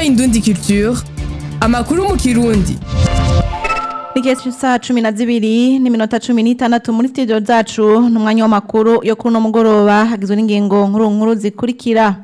Indundi Culture, amakuru mu Kirundi. Nigeze saa 12 n'iminota 16 muri studio zacu n'umwanya w'amakuru yo kuno mugoroba hagizwe n'ingingo nkuru zikurikira.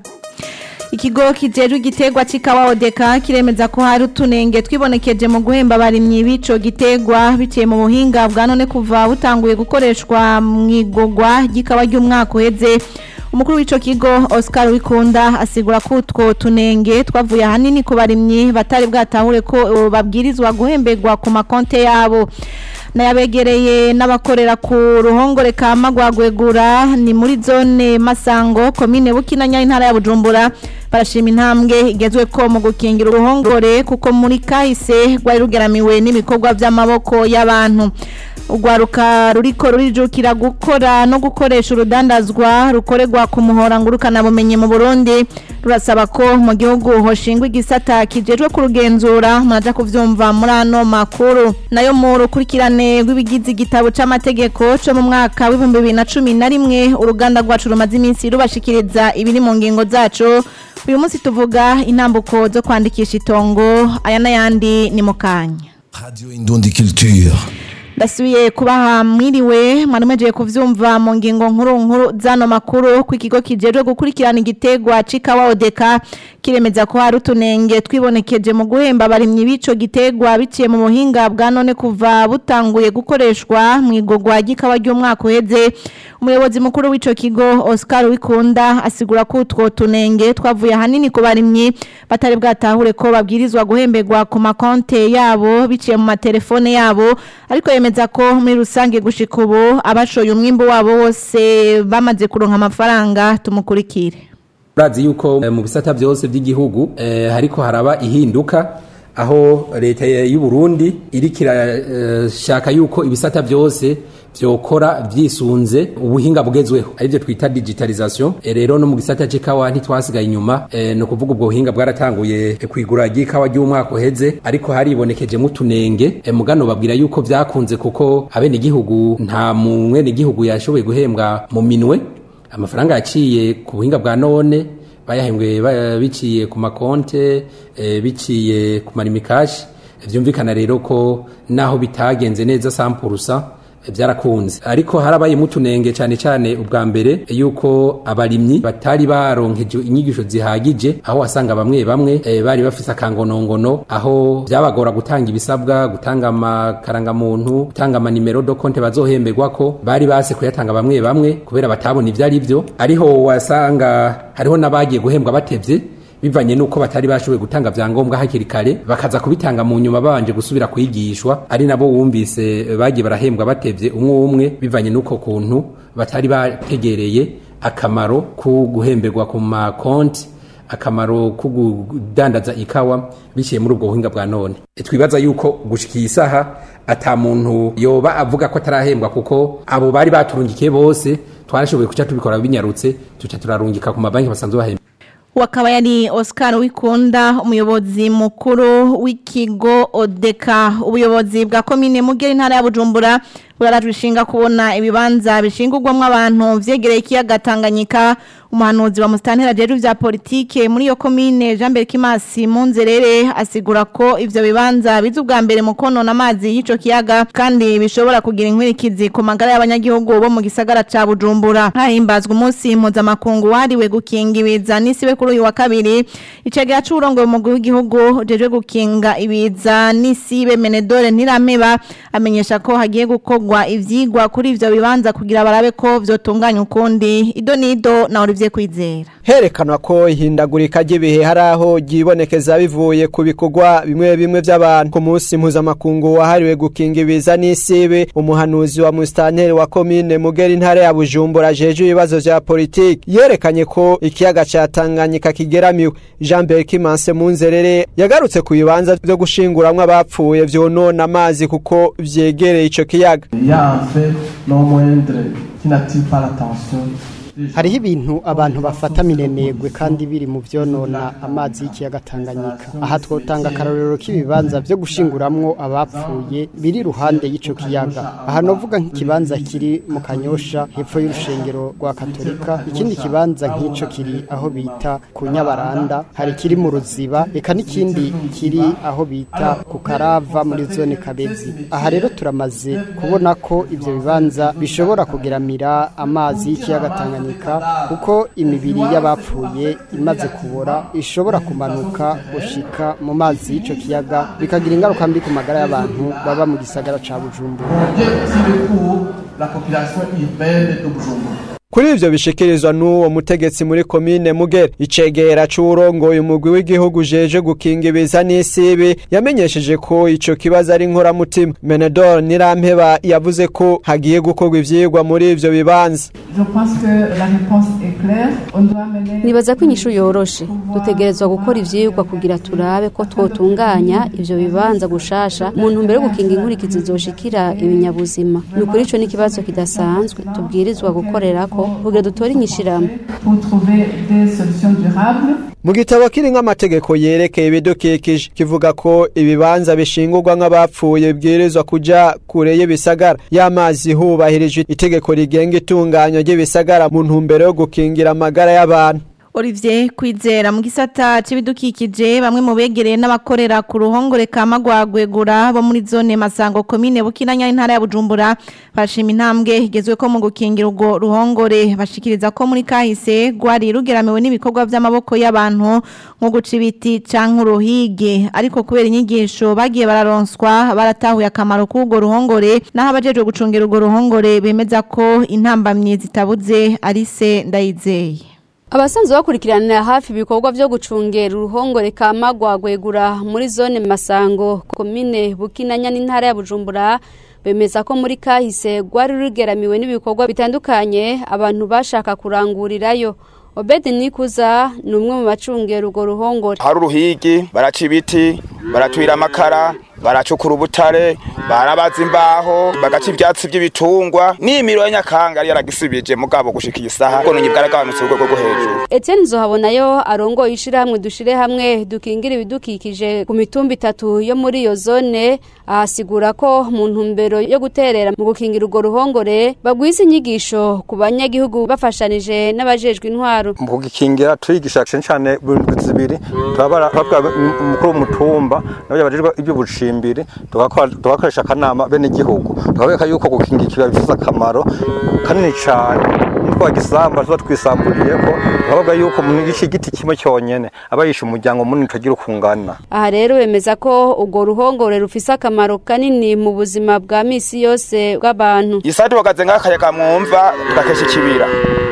Ikigo kijejwe igiterwa c'ikawa Odeka kiremeza ko hari utunenge twibonekeje mu guhemba abarimyi bico gitegwa biciye mu buhinga bwa none kuva butanguye gukoreshwa mwigogwa ry'ikawa ry'umwaka uheze. Umukuru w'ico kigo Oscar Wikunda asigura ko utwo tunenge twavuye hanini ku barimyi batari bwatahure ko babwirizwa guhemberwa ku makonte yabo. Nayabegereye n'abakorera ku ruhongore ka Magwagwegura ni muri zone Masango komine Bukinanya intara ya Bujumbura barashima intambwe igezwe ko mu gukingira uruhongore kuko muri kahise rwari rugeramiwe n'ibikorwa by'amaboko y'abantu. Ugwaruka ruriko rurijukira gukora no gukoresha urudandazwa rukorerwa ku muhora ngurukana bumenye mu Burundi rurasaba ko mu gihugu hoshingwa igisata kijejwe kurugenzura muraja kuvyumva muri ano makuru. Nayo mu rukurikirane rw'ibigize igitabo c'amategeko cyo mu mwaka w'2011 uruganda rwacu rumaze iminsi rubashikiriza ibiri mu ngingo zacu. Uyu munsi tuvuga intambuko zo kwandikisha itongo aya n'ayandi ni mukanya. Radio Indundi Culture. Dasubiye kubaha mwiriwe mwarumeje kuvyumva mu ngingo nkuru zano makuru ku ikigo kijejwe gukurikirana igitegwa c'ikawa Odeka kiremeza ko hari utunenge twibonekeje mu guhemba abarimyi bico gitegwa biciye mu buhinga bwa none kuva butanguye gukoreshwa mwigogwa ry'ikawa ry'umwaka uheze. Umuyobozi mukuru w'ico kigo Oscar Wikunda asigura ko utwo tunenge twavuye hanini ku barimyi batari bwatahure ko babwirizwa guhemberwa ku makonte yabo biciye mu matelefone yabo ariko yemeza ko muri rusange gushika ubu abashoye umwimbo wabo wose bamaze kuronka amafaranga tumukurikire. Urazi yuko mu bisata byose by'igihugu hariko haraba ihinduka aho leta y'u Burundi irikira shaka yuko ibisata byose byokora byisunze ubuhinga bugezweho aribyo twita digitalization. Rero no mu gisata c'ikawa ntitwasigaye inyuma, no kuvuga ubwo buhinga bwaratanguye kwigura ry'ikawa ry'umwaka uheze ariko haribonekeje mu tunenge mugano babwira yuko byakunze kuko abene igihugu nta mwene igihugu yashoboye guhembwa mu minwe. Amafaranga yaciye ku buhinga bwa none bayahembwe biciye ku makonte biciye ku marimikashi. Vyumvikana rero ko naho bitagenze neza 100% byarakunze ariko harabaye mutunenge cyane ubwa mbere yuko abarimyi batari baronkeje inyigisho zihagije aho wasanga bamwe bari bafise akangonongono aho byabagora gutanga ibisabwa gutanga amakaranga muntu gutanga amanimero do konte bazohemberwa ko bari base kuyatanga bamwe kubera batabona ivyo ari byo ariho wasanga hariho nabagiye guhembwa batevye bivanye nuko batari bashoboye gutanga vyangombwa hakiri kare bakaza kubitanga mu nyuma babanje gusubira kwigishwa ari nabo wumvise bagiye barahembwa batevye umwe bivanye nuko kuntu batari bategereye akamaro ku guhemberwa ku makonti akamaro ku gudandaza ikawa biciye muri ubwo buhinga bwa none. Twibaza yuko gushikiye isaha ata muntu yoba avuga ko atarahembwa kuko abo bari baturungikiye bose twarashoboye kuca tubikora binyarutse tuca turarungika ku mabanki basanzwe bahemba. Wakaba yari Oscar Wikunda umuyobozi mukuru w'ikigo Odeka. Ubuyobozi bwa komine Mugera intara ya Bujumbura burarajwishinga kubona ibibanza bishingurwamwe abantu vyegereye ikiyaga Tanganyika. Umuhanuzi wa Mustantera jeru vya politike muri yo komine Jean Berkimasi Munzerere asigura ko ivyo bibanza bizu bwa mbere mu konona amazi y'ico kiyaga kandi bishobora kugira inkwirikizi ku magara y'abanyagihugu bo mu gisagara ca Bujumbura. Hahimbazwa umunsi mpuzamakungu wariwe gukinga ibiza n'isibe kuri uyu wa kabiri. Icegera c'urongoye umugwi w'igihugu jeje gukinga ibiza n'isibe Menedore Ntirameba amenyesha ko hagiye gukogwa ivyigwa kuri ivyo bibanza kugira barabe ko vyotunganya ukundi. Idonido na Olivier Kwizera. Herekanwa ko ihindagurika ry'ibihe haraho gibonekeza bivuye ku bikorwa bimwe by'abantu. Ku munsi mpuzamakungu wahariwe gukinga ibiza n'isibe umuhanuzi wa Mustanteri wa komine Mugera intara ya Bujumbura jeje ibibazo vya politike yerekanye ko ikiyaga ca Tanganyika kigeramiwe. Jean Berkimase Munzerere yagarutse ku bibanza byo gushinguramwe abapfuye vyonona amazi kuko vyegereye ico kiyaga. Ya fait non moindre qui n'attire pas l'attention hariho ibintu abantu bafata minenegwe kandi biri mu vyonona amazi y'ikiyaga Tanganyika. Aha twotanga akarorero k'ibibanza vyo gushinguramwo abapfuye biri ruhande y'ico kiyaga. Aha novuga nk'ikibanza kiri mu Kanyosha hepfo y'urushengero rwa Katolika, ikindi kibanza nk'ico kiri aho bita ku Nyabaranda, hari kiri mu Ruziba, eka n'ikindi kiri aho bita ku Karava muri zone Kabezi. Aha rero turamaze kubona ko ivyo bibanza bishobora kugeramira amazi y'ikiyaga Tanganyika kuko imibiri y'abapfuye imaze kubora ishobora kumanuka gushika mu mazi y'ico kiyaga bikagira ingaruka mbi ku magara y'abantu baba mu gisagara ca Bujumbura. Kuri ivyo bishikirizwa n'uwo mutegetsi muri komine Mugere, icegera c'urongoye umugwi w'igihugu jeje gukinga ibiza n'isibi yamenyesheje ko ico kibazo ari nkoramutima. Menedor Nirampeba yavuze ko hagiye gukorwa ivyigwa muri ivyo bibanza. Nibaza ko inyishu yoroshe, dutegerezwa gukora ivyigwa kugira turabe ko twotunganya ivyo bibanza gushasha mu ntumbero yo gukinga inkurikizi zoshikira ibinyabuzima. Nukuri ico n'ikibazo kidasanzwe tubwirizwa gukorerako kugira dutore inyishiramo. Mu gitabo kiri nk'amategeko yerekeye ibidukikije kivuga ko ibibanza bishingurwa nk'abapfuye bibwirizwa kuja kure y'ibisagara y'amazi hubahirije itegeko rigenga itunganywa ry'ibisagara mu ntumbero yo gukingira amagara y'abantu. Olivier Kwizera mu gisata c'ibidukikije bamwe mu begereye n'abakorera ku ruhongore Kamagwagwegura bo muri zone Masango komine Bukinanya intara ya Bujumbura bashima intambwe igezweko mu gukingira urwo ruhongore, bashikiriza ko muri kahise gwari rugeramiwe n'ibikorwa by'amaboko y'abantu nko guca ibiti canke uruhige, ariko kubera inyigisho bagiye bararonswa baratahuye akamaro k'urwo ruhongore naho abajejwe gucungira urwo ruhongore bemeza ko intambamye zitabuze. Arise Ndayizeye abasanzwe bakurikiranira hafi ibikorwa byo gucungera uruhongore Kamagwagwegura muri zone Masango komine Bukinanya n'intara ya Bujumbura bemeza ko muri kahise gwari rugeramiwe n'ibikorwa bitandukanye abantu bashaka kurangurirayo. Obedi Nikuza ni umwe mu bacungera urwo ruhongore. Hari uruhigi, baraca ibiti, baratwira amakara, baracukura ubutare, barabaza imbaho, bagaca ivyatsi by'ibitungwa, n'imiro ya Nyakanga ari yaragisibije mugabo gushika isaha ko nonye bwaragabanutse urwego rwo hejuru. Etienne Nzohabonayo arongo ishirahamwe dushire hamwe dukingira ibidukikije ku mitumba 3 yo muri iyo zone, ahasigura ko mu ntumbero yo guterera mu gukingira urwo ruhongore bagwise inyigisho ku banyagihugu bafashanije n'abajejwe intwaro. Mu gukingira turigisha cyane bibiri turabara umukuru w'umutumba n'abajejwe iby'ubucimbiri tugakoresha akanama bene igihugu tukabeka yuko gukingira ikibazo bifite akamaro kanini cyane twagisamba tuba twisamburiye ko bavuga yuko mu giti kimwe cyonyene abayisha umuryango munini utagira ukungana. Aha rero bemeza ko urwo ruhongore rufise akamaro kanini mu buzima bwa misi yose bw'abantu. Isati bagaze nk'akayaga mwumva tukakesha ikibira,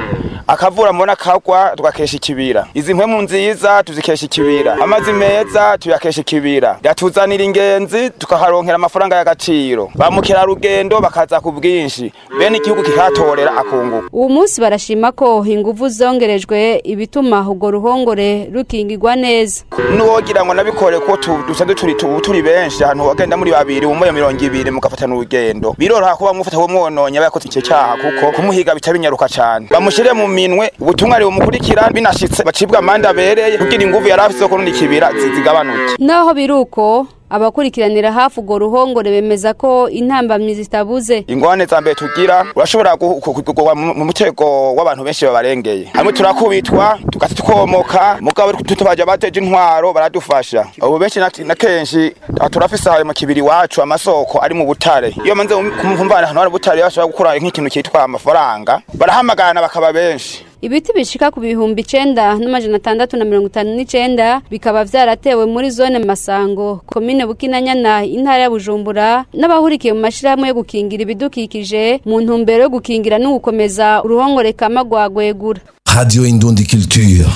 akavura mbona kagwa tukakesha ikibira, izi mpwemu nziza tuzikesha ikibira, amazi meza tuyakesha ikibira, yatuzanira ingenzi tukaharonkera amafaranga y'agaciro, bamukira rugendo bakaza ku bwinshi bene igihugu kikatorera akunguka. Uwo munsi barashima ko inguvu zongerejwe ibituma urwo ruhongore rukingirwa neza. Nuwogira ngo nabikore ko dusanzwe turi benshi ahantu wagenda muri babiri umwe 200 mugafatana urugendo, biroroha kuba mufata wo mwononye abakoze icyo cyaha kuko kumuhiga bica binyaruka cyane, bamushire mu minwe ubutumwa ari umukurikira binashitse bacibwa amanda bereye kugira inguvu yarafise ko n'ikibira zigabanuke. Naho biruko abakurikiranira hafi urwo ruhongore bemeza ko intambamyi zitabuze. Ingwane za mbere tugira urashobora kugwa mu mutego w'abantu benshi babarengeye, hamwe turakubitwa tukomoka mugabo tutubaje bateje intwaro baradufasha. Abo benshi na kenshi turafise aho mu kibiri wacu amasoko ari mu butare, iyo manze kumvana hano butare bashobora gukora nk'ikintu cyitwa amafaranga barahamagana bakaba benshi. Ibiti bishika ku 9,659 bikaba vyaratewe muri zone Masango komine Bukinanya na intara ya Bujumbura n'abahurikiye mu mashirahamwe yo gukingira ibidukikije mu ntumbero yo gukingira no gukomeza uruhongore Kamagwagwegura. Radio Indundi Culture.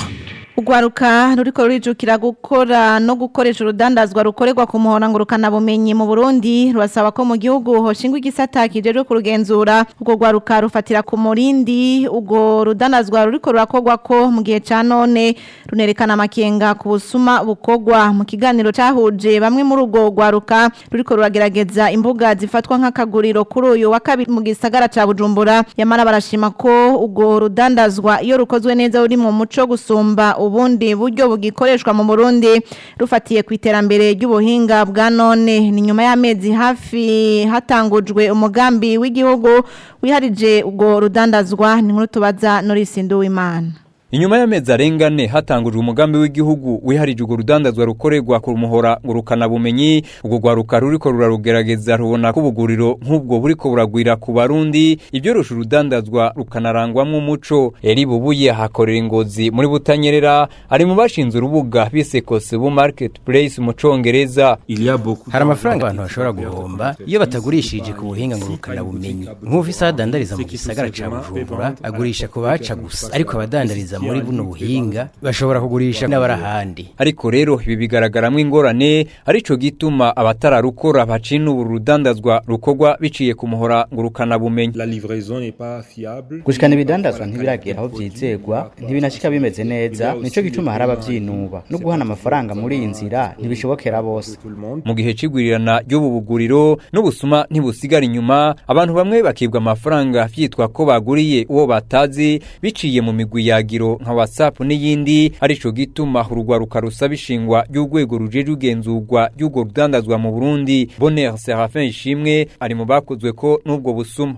Ugwaruka ruriko rurijukira gukora no gukoresha urudandazwa rukorerwa ku muhora ngurukana bumenyi mu Burundi rwasaba ko mu gihugu hoshingwa igisata kijeje kurugenzura ubwo gwaruka rufatira ku murindi ubwo rudandazwa ruriko rurakorwa ko mu gihe ca none runerekana amakenga ku busuma bukogwa mu kiganiro cahuje bamwe muri ubwo gwaruka ruriko ruragerageza imbuga zifatwa nk'akaguriro kuri uyu wa kabiri mu gisagara ca Bujumbura yamara barashima ko ubwo rudandazwa iyo rukozwe neza uri mu muco gusumba ubundi buryo bugikoreshwa mu Burundi rufatiye ku iterambere ry'ubuhinga bwa none ni nyuma y'amezi hafi hatangujwe umugambi w'igihugu wiharije ubwo rudandazwa ni nkuru tubaza Norisi Nduwimana. Inyuma y'amezi arengane hatangujwe umugambi w'igihugu wiharije urwo rudandazwa rukorerwa ku muhora ngurukana bumenyi ubwo gwaruka ruriko rurarugerageza rubona ko ubuguriro nk'ubwo buriko buragwira ku Barundi ibyo rusha urudandazwa rukanarangwamwo umuco eri bubuye hakorera ingozi muri Butanyerera ari mu bashinze urubuga bise Kosebu Marketplace mu Congereza. Hari amafaranga abantu bashobora guhomba iyo batagurishije ku buhinga ngurukana bumenyi nk'ufise adandariza mu gisagara ca Bujumbura agurisha ku baca gusa ariko abadandariza muri buno buhinga bashobora kugurisha n'abarahandi. Ariko rero ibi bigaragaramwe ingorane arico gituma abatararukora bacina urudandazwa rukogwa biciye ku muhora ngurukana bumenyi. Gushikana ibidandazwa ntibiragera aho vyizegwa ntibinashika bimeze neza nico gituma hari abavyinuba no guhana amafaranga muri inzira ntibishobokera bose. Mu gihe cigwirirana ry'ubu buguriro n'ubusuma ntibusigara inyuma abantu bamwe bakibwa amafaranga vyitwa ko baguriye uwo batazi biciye mu migwi yagiro nka WhatsApp n'iyindi arico gituma urugwaruka rusaba ishingwa y'urwego rujeje ugenzurwa y'urwo rudandazwa mu Burundi. Bonheur Serafin Ishimwe ari mu bakozwe ko n'ubwo busuma.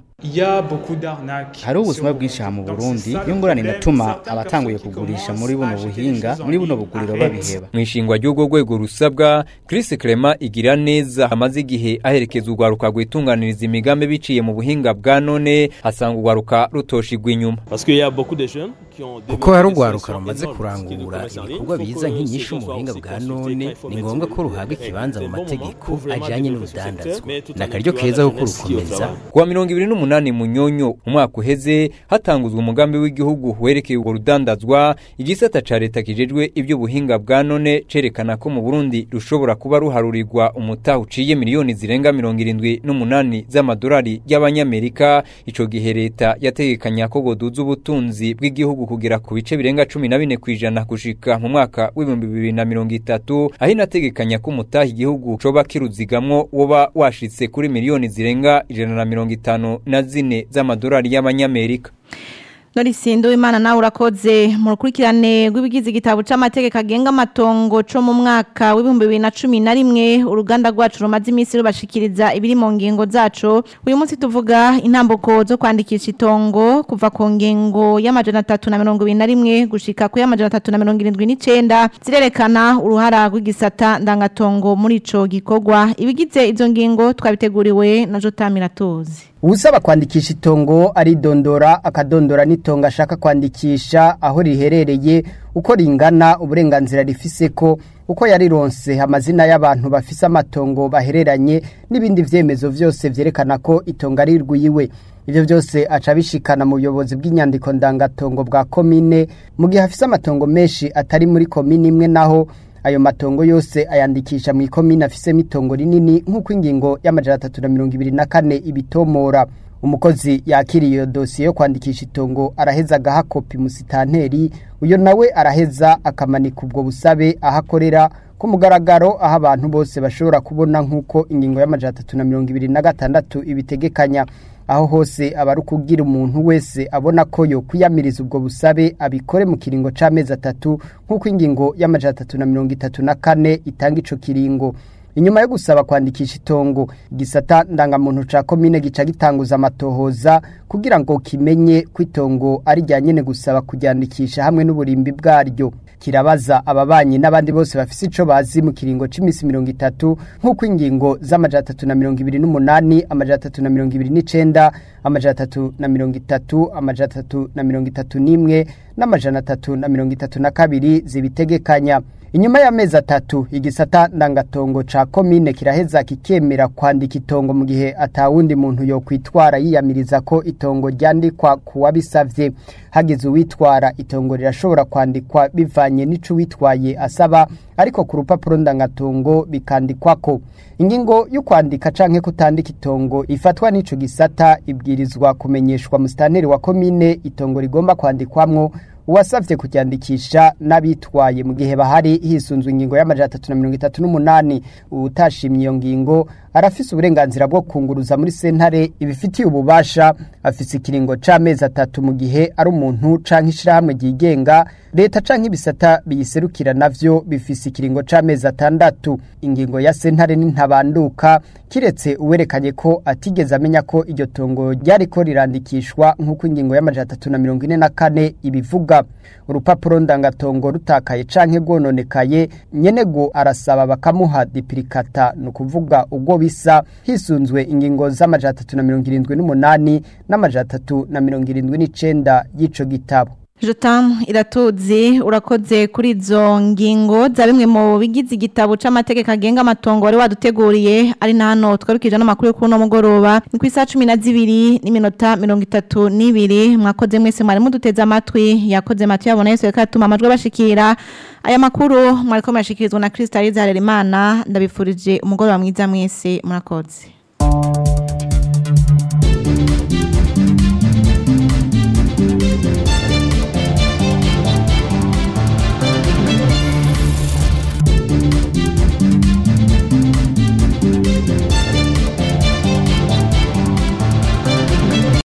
Hari ubusuma bwinshi mu Burundi yongorane natuma abatanguye kugurisha muri buno buhinga muri buno buguriro babiheba. Mwishingwa ry'urwo rwego rusabwa Chris Clement igira neza amaze igihe aherekeza urwaruka gwitunganiriza imigambi biciye mu buhinga bwa none asanga urwaruka rutoshigwa inyuma. Kuko hari urwaruka rumaze kurangura ibikorwa biza nk'inyishu mu buhinga bwa none ni ngombwa ko ruhabwa ikibanza mu mategeko ajanye n'urudandazwa nakaryo keza ko kurukomeza. Kuwa 28 Munyonyo umwaka uheze hatanguzwa umugambi w'igihugu werekeye urwo rudandazwa igisata ca leta kijejwe ibyo buhinga bwa none cerekana ko mu Burundi rushobora kuba ruharurirwa umutaho uciye miliyoni zirenga 78 z'amadolari y'abanyamerika. Ico gihe leta yategekanya ko goduza ubutunzi bw'igihugu kugera ku bice birenga 14% gushika mu mwaka w'2030 aho inategekanya ko umutaho igihugu coba kiruzigamwo woba washitse kuri miliyoni zirenga 150 z'amadolari y'abanyamerika. Norisi Nduwimana nawe urakoze mu rukurikirane rw'ibigize igitabo c'amategeko agenga amatongo co mu mwaka w'2011 uruganda rwacu rumaze iminsi rubashikiriza ibiri mu ngingo zaco. Uyu munsi tuvuga intambuko zo kwandikisha itongo kuva ku ngingo y'amajana 321 gushika ku y'amajana 379 zirerekana uruhara rw'igisata ndangatongo muri ico gikorwa. Ibigize izo ngingo twabiteguriwe na Jotamira Tozi. Usaba kwandikisha itongo aridondora akadondora n'itongo ashaka kwandikisha aho riherereye uko ringana uburenganzira rifise ko uko yarironse amazina y'abantu bafise amatongo bahereranye n'ibindi vyemezo vyose vyerekana ko itongo ari rwiwe. Ivyo byose aca bishikana mu buyobozi bw'inyandiko ndangatongo bwa komine mu gihe afise amatongo menshi atari muri komine imwe naho ayo matongo yose ayandikisha mu ikomine afise mitongo rinini nk'uko ingingo y'amajana 324 ibitomora. Umukozi yakiriye iyo dosiye yo kwandikisha itongo araheza agaha kopi musitanteri uyo nawe araheza akamanika ubwo busabe ahakorera ku mugaragaro aho abantu bose bashobora kubona nk'uko ingingo y'amajana 326 ibitegekanya. Aho hose abarukugira umuntu wese abona ko yo kwiyamiriza ubwo busabe abikore mu kiringo c'amezi 3 nk'uko ingingo y'amajana 334 itanga ico kiringo. Inyuma yo gusaba kwandikisha itongo igisata ndangamuntu ca komine gica gitanguza amatohoza kugira ngo kimenye kwitongo ari ryanyene gusaba kujyandikisha hamwe n'uburimbi bwaryo. Kirabaza ababanyi n'abandi bose bafise ico bazi mu kiringo c'imisi 30 nk'uko ingingo z'amajana 328 amajana 329 amajana 330 amajana 331 n'amajana 332 zibitegekanya. inyuma y'amezi 3 igisata ndangatongo ca komine kiraheza kikemera kwandika itongo mu gihe atawundi muntu yo kwitwara yiyamiriza ko itongo ryandikwa kuwabisavye hagize uwitwara itongo rirashobora kwandikwa bivanye n'ico witwaye asaba ariko ku rupapuro ndangatongo bikandikwako ingingo yo kwandika canke kutandika itongo ifatwa n'ico gisata ibwirizwa kumenyeshwa musitanteri wa komine itongo rigomba kwandikwamwo uwasavye kuryandikisha n'abitwaye mu gihe bahari hisunzwe ingingo y'amajana 338 utashimye iyo ngingo arafise uburenganzira bwo kunguruza muri sentare ibifitiye ububasha afise ikiringo c'amezi 3 mu gihe ari umuntu canke ishirahamwe ryigenga leta canke ibisata biyiserukira navyo bifise ikiringo c'amezi 6 ingingo ya sentare n'intabanduka kiretse uwerekanye ko atigeze amenya ko iryo tongo ryariko rirandikishwa nk'uko ingingo y'amajana 344 ibivuga urupapuro ndangatongo rutakaye canke rwononekaye nyenego arasaba bakamuha duplicata no kuvuga ubwo bisa hisunzwe ingingo z'amajana 378 n'amajana 379 y'ico gitabo. Jotam iratuzi urakoze kuri izo ngingo za bimwe mu bigize igitabo c'amategeko agenga amatongo wari waduteguriye ari nano twarukije no makuru y'uko no mugoroba ni ku isaha 12:32 mwakoze mwese mwari muduteza amatwi yakoze Mathieu yabona yese katuma amajwi bashikira aya makuru mwariko mashikirizwa na Crystal Harerimana ndabifurije umugoroba mwiza mwese murakoze.